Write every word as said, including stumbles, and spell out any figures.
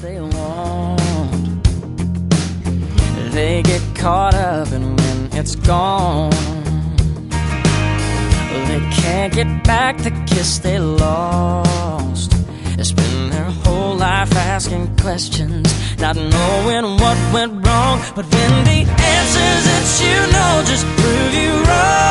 they want. They get caught up and when it's gone, they can't get back the kiss they lost. They spend their whole life asking questions, not knowing what went wrong. But when the answers that you know just prove you wrong,